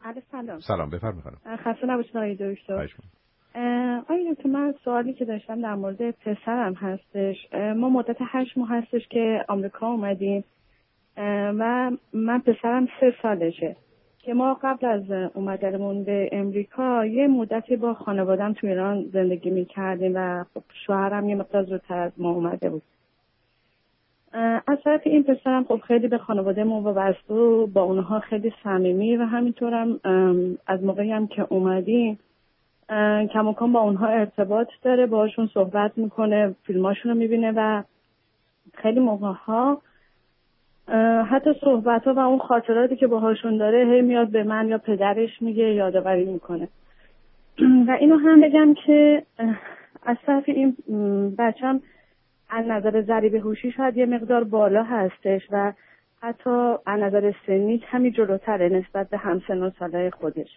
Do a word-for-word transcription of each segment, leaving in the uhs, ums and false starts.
علیه سلام. سلام، بفرمایید خانم. خسته نباشید آقای دکتر. آقای دکتر، من سوالی که داشتم در مورد پسرم هستش. ما مدت هشت ماه هستش که آمریکا اومدیم و من پسرم سه سالشه که ما قبل از اومدنمون به امریکا یه مدتی با خانوادم تو ایران زندگی میکردیم و خب شوهرم یه مقدار زودتر از ما اومده بود. از طرف این پسرم خب خیلی به خانواده‌مون وابسته و با اونها خیلی صمیمی و همینطورم از موقعی هم که اومدیم کماکان با اونها ارتباط داره، باهاشون صحبت میکنه، فیلماشون رو میبینه و خیلی موقعها حتی صحبت ها و اون خاطراتی که باهاشون داره هی میاد به من یا پدرش میگه، یادآوری میکنه. و اینو هم بگم که از طرف این بچم از نظر ضریب هوشی شاید یه مقدار بالا هستش و حتی از نظر سنی کمی جلوتره نسبت به همسن و سالای خودش.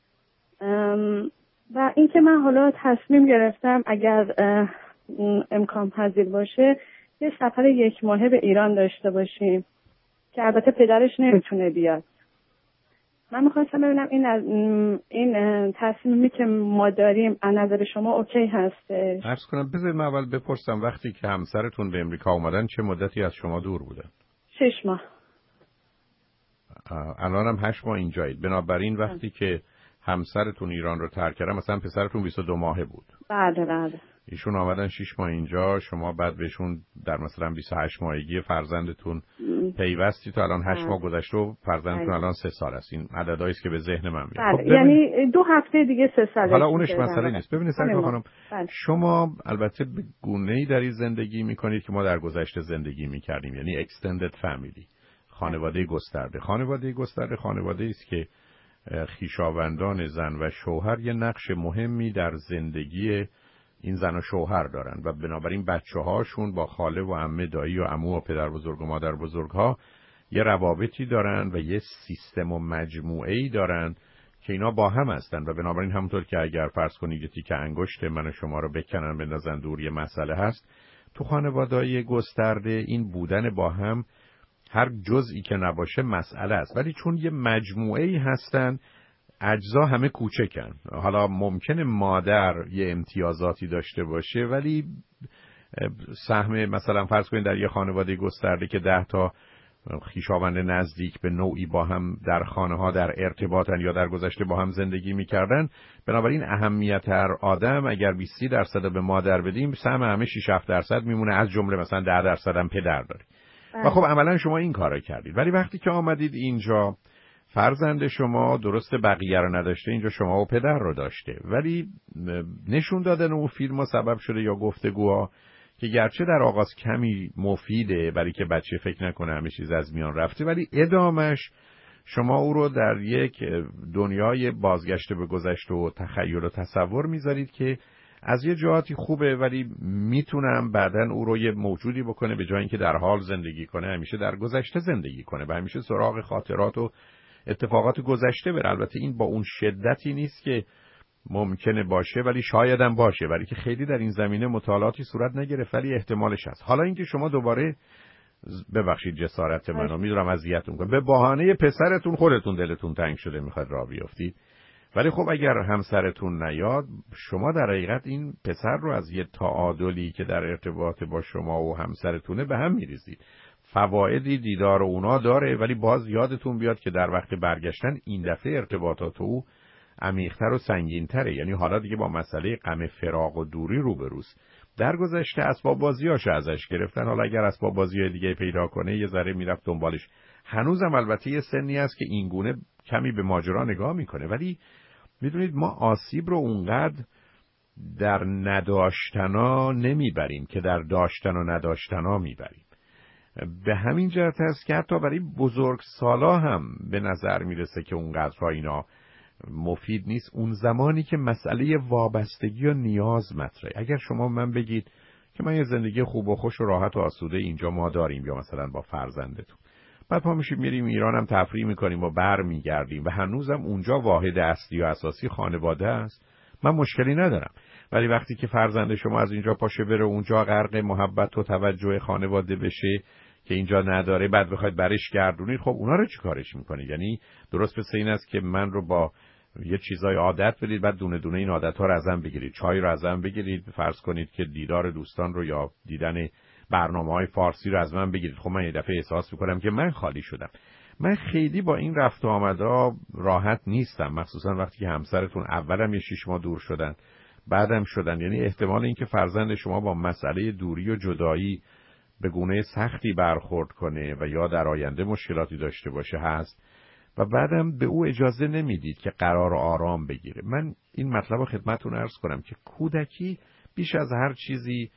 و اینکه من حالا تصمیم گرفتم اگر امکان پذیر باشه یه سفر یک ماهه به ایران داشته باشیم که البته پدرش نمیتونه بیاد. من میخواستم ببینم این از این تصمیمی که ما داریم از نظر شما اوکی هسته؟ عرض کنم بذارید من اول بپرسم وقتی که همسرتون به امریکا اومدن چه مدتی از شما دور بودن؟ شش ماه. الان هم هشت ماه اینجایید. بنابراین وقتی که همسرتون ایران رو ترک کردن مثلا پسرتون بیست و دو ماهه بود. بله بله. ایشون آمدن شش ماه اینجا، شما بعد بهشون در مثلا بیست و هشت ماهگی فرزندتون پیوستی تو الان هشت ماه گذشته و فرزندتون الان سه سال است. این عددهایی است که به ذهن من میاد. خب یعنی دو هفته دیگه سه سال. حالا اونش مسئله نیست. ببینید سرکار خانم، شما البته به گونه‌ای در این زندگی میکنید که ما در گذشته زندگی میکردیم، یعنی extended family، خانواده گسترده. خانواده گسترده خانواده‌ای است که خویشاوندان زن و شوهر یه نقش مهمی در زندگی این زن و شوهر دارن و بنابراین بچه هاشون با خاله و عمه، دایی و عمو و پدر بزرگ و مادر بزرگ ها یه روابطی دارن و یه سیستم و مجموعه‌ای دارن که اینا با هم هستن و بنابراین همونطور که اگر فرض کنید یه تیکه انگشت من و شما رو بکنن بندازن دور یه مسئله هست، تو خانواده‌های گسترده این بودن با هم هر جزئی که نباشه مسئله است، ولی چون یه مجموعه‌ای هستن اجزا همه کوچکن. حالا ممکنه مادر یه امتیازاتی داشته باشه ولی سهم مثلا فرض کنید در یه خانواده گسترده که ده تا خویشاوند نزدیک به نوعی با هم در خانه ها در ارتباطن یا در گذشته با هم زندگی میکردن، بنابراین اهمیت هر آدم اگر بیست درصد به مادر بدیم سهم همه شش هفت درصد میمونه، از جمله مثلا ده درصد هم پدر داره. و خب عملا شما این کارو کردید. ولی وقتی که آمدید اینجا فرزند شما درست بقیه رو نداشته، اینجا شما و پدر رو داشته، ولی نشون دادن اون فیلم ها سبب شده یا گفتگوها که گرچه در آغاز کمی مفیده برای که بچه فکر نکنه همه چیز از میان رفته، ولی ادامش شما او رو در یک دنیای بازگشته به گذشته و تخیل و تصور میذارید که از یه جهاتی خوبه ولی میتونم بعدن او رو یه موجودی بکنه به جای اینکه در حال زندگی کنه همیشه در گذشته زندگی کنه و همیشه سراغ خاطرات و اتفاقات گذشته بره. البته این با اون شدتی نیست که ممکنه باشه ولی شاید هم باشه، ولی که خیلی در این زمینه مطالعاتی صورت نگرفت ولی احتمالش هست. حالا اینکه شما دوباره ببخشید جسارت منو میدونم اذیتتون کنم، به بهانه پسرتون خودتون دلتون تنگ شده میخواد راه بیافتید، ولی خب اگر همسرتون نیاد شما در حقیقت این پسر رو از یه تعادلی که در ارتباط با شما و همسرتونه به هم میریزید. فوایدی دیدار اونا داره ولی باز یادتون بیاد که در وقت برگشتن این دفعه ارتباطات او عمیق‌تر و سنگین‌تره، یعنی حالا دیگه با مسئله غم فراق و دوری روبروست. در گذشته اسباب بازیاشو ازش گرفتن، حالا اگر اسباب بازی دیگه پیدا کنه یه ذره میرفت دنبالش. هنوزم البته یه سنی هست که این گونه کمی به ماجرا نگاه میکنه، ولی میدونید ما آسیب رو اونقدر در نداشتنا نمیبریم که در داشتن و نداشتنا میبریم. به همین جهت است که حتی برای بزرگسالا هم به نظر میرسه که اونقدرها اینا مفید نیست اون زمانی که مسئله وابستگی و نیاز مطرحه. اگر شما من بگید که من یه زندگی خوب و خوش و راحت و آسوده اینجا ما داریم یا مثلا با فرزندتون، بعد پا میشیم میریم ایران هم تفریح میکنیم و بر میگردیم و هنوزم اونجا واحد اصلی و اساسی خانواده است، من مشکلی ندارم. ولی وقتی که فرزند شما از اینجا پاشه بره اونجا غرق محبت و توجه خانواده بشه که اینجا نداره بعد بخواید برش گردونید، خب اونا رو چیکارش میکنید؟ یعنی درست مثل این است که من رو با یه چیزای عادت بدید، بعد دونه دونه این عادت‌ها رو ازم بگیرید. چای رو ازم بگیرید، فرض کنید که دیدار دوستان رو یا دیدن برنامه‌های فارسی رو از من بگیرید. خب من یه دفعه احساس می‌کنم که من خالی شدم. من خیلی با این رفت و آمدها راحت نیستم، مخصوصا وقتی که همسرتون اولم یه شش ماه دور شدن، بعدم شدن. یعنی احتمال اینکه فرزند شما با مسئله دوری و جدایی به گونه سختی برخورد کنه و یا در آینده مشکلاتی داشته باشه هست و بعدم به او اجازه نمیدید که قرار آرام بگیره. من این مطلب رو خدمتتون عرض کنم که کودکی بیش از هر چیزی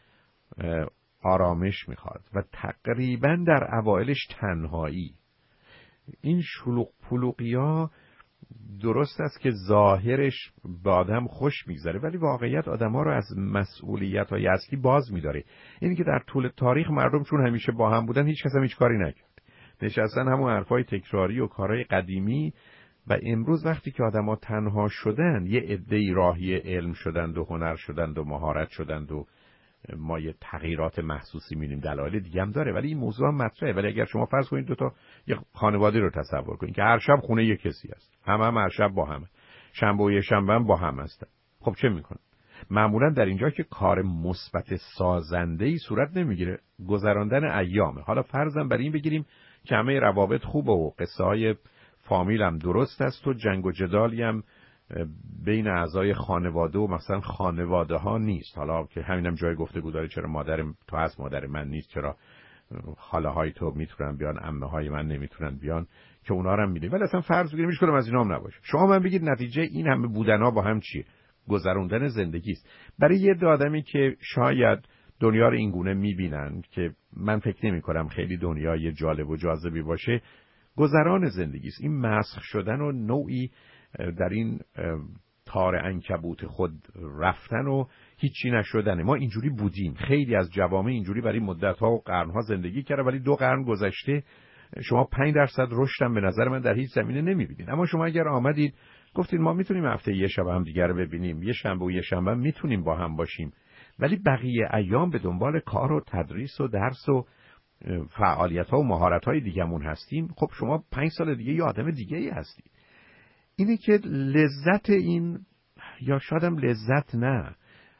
آرامش میخواد و تقریبا در اوایلش تنهایی. این شلوغ پلوغیا درست است که ظاهرش به آدم خوش میگذره ولی واقعیت آدم‌ها رو از مسئولیت‌های اصلی باز می‌داره. اینی که در طول تاریخ مردم چون همیشه با هم بودن هیچ کس هم هیچ کاری نکرد، نشستن همون حرفای تکراری و کارهای قدیمی. و امروز وقتی که آدم‌ها تنها شدن، یه عده‌ای راهی علم شدند و هنر شدند و مهارت شدند و ما یه تغییرات محسوسی می‌بینیم. دلایل دیگه هم داره ولی این موضوع هم مطرحه. ولی اگر شما فرض کنید دو تا یه خانواده رو تصور کنید که هر شب خونه یک کسی است، همه هم هر شب با هم، شنبه و یه شنبه هم با هم هستن، خب چه می‌کنن؟ معمولا در اینجا که کار مثبت سازنده‌ای صورت نمیگیره، گذراندن ایامه. حالا فرضاً برای این بگیریم که همه روابط خوبه و قصه های فامیل هم درست است و جنگ و جدالی هم بین اعضای خانواده و مثلا خانواده ها نیست. حالا که همینم جای گفتگو داره، چرا مادر تو هست مادر من نیست، چرا خاله های تو میتونن بیان عمه های من نمیتونن بیان، که اونا رو هم میده. ولی اصلا فرض بگیریم هیچ کدوم از اینا هم نباشه. شما من بگید نتیجه این همه بودنها با هم چیه؟ گذروندن زندگی است. برای یه عده آدمی که شاید دنیا رو اینگونه میبینن که من فکر نمی کنم خیلی دنیای جالب و جاذبی باشه، گذران زندگی است. این مسخ شدن و نوعی در این تار عنکبوت خود رفتن و هیچی نشدن. ما اینجوری بودیم، خیلی از جوامع اینجوری برای مدت‌ها و قرن‌ها زندگی کردن ولی دو قرن گذشته شما پنج درصد رشد هم به نظر من در هیچ زمینه نمی‌بینید. اما شما اگر آمدید گفتید ما میتونیم هفته یه شب هم دیگه رو ببینیم، یه شنبه و یه شنبه میتونیم با هم باشیم، ولی بقیه ایام به دنبال کار و تدریس و درس و فعالیت‌ها و مهارت‌های دیگه‌مون هستیم، خب شما پنج سال دیگه یه آدم دیگه‌ای هستی. اینه که لذت این، یا شایدم لذت نه،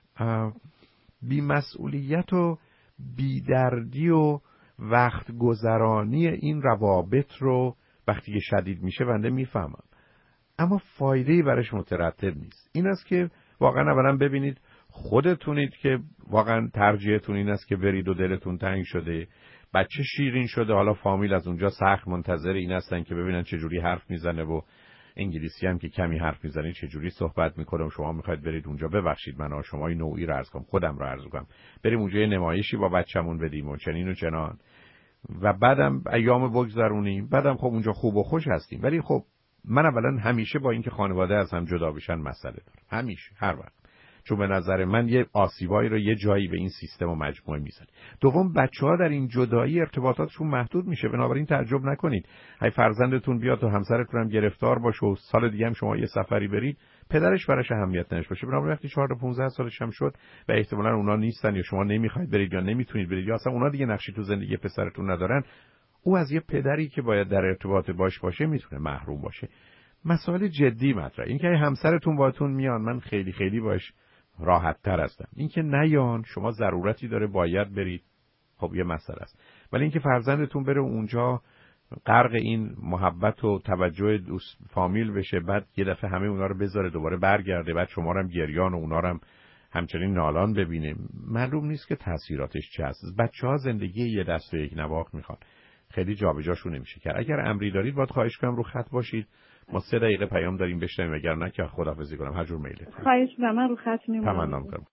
بی‌مسئولیت و بی‌دردی و وقت گذرانی این روابط رو وقتی که شدید میشه بنده میفهمم، اما فایده‌ای برش مترتب نیست. این است که واقعا اولا ببینید خودتونید که واقعا ترجیحتون این است که برید و دلتون تنگ شده، بچه شیرین شده، حالا فامیل از اونجا سخت منتظر این هستن که ببینن چه جوری حرف میزنه و انگلیسی هم که کمی حرف میزنه چه جوری صحبت میکنه. شما میخواید برید اونجا، ببخشید من شما این نوعی رو عرض کنم، خودم رو عرض کنم، بریم اونجا یه نمایشی با بچه‌مون بدیم و چنین و چنان و بعدم ایام بگذرونیم، بعدم خب اونجا خوب و خوش هستیم. ولی خب من اولا همیشه با اینکه خانواده از هم جدا بشن مسئله دارم، همیشه هر وقت، چون به نظر من یه آسیبایی رو یه جایی به این سیستم و مجموعه میزنه. دوم بچه‌ها در این جدایی ارتباطاتشون محدود میشه، بنابراین تعجب نکنید های فرزندتون بیاد و همسرتون هم گرفتار باشه و سال دیگه هم شما یه سفری برید، پدرش براش اهمیت نشه باشه. بنابراین وقتی چهارده پانزده سالش هم شد و احتمالاً اونا نیستن یا شما نمیخواید برید یا نمیتونید برید یا اصلا اونا دیگه نقشی تو زندگی پسرتون ندارن، او از یه پدری که باید در ارتباط باش باشه میتونه محروم باشه. مسائل جدی مطرحه. این که همسرتون باهاتون میان من خیلی خیلی باش راحت تر هستم. این که نیان شما ضرورتی داره باید برید، خب یه مسئله است. ولی این که فرزندتون بره اونجا غرق این محبت و توجه دوست فامیل بشه، بعد یه دفعه همه اونا رو بذاره دوباره برگرده، بعد شما رو هم گریان و اونا رو هم همچنین نالان ببینه، معلوم نیست که تاثیراتش چه هست. بچه‌ها زندگی یه دست و یک نواخت میخوان، خیلی جابجاشون نمیشه کرد. اگر امری دارید باید خواهش کنم رو خط باشید، ما سه دقیقه پیام داریم بشنویم، اگر نه که خداحافظی کنم هر جور میلتون. خواهش می‌کنم من رو خط میمونم. تمام کنم.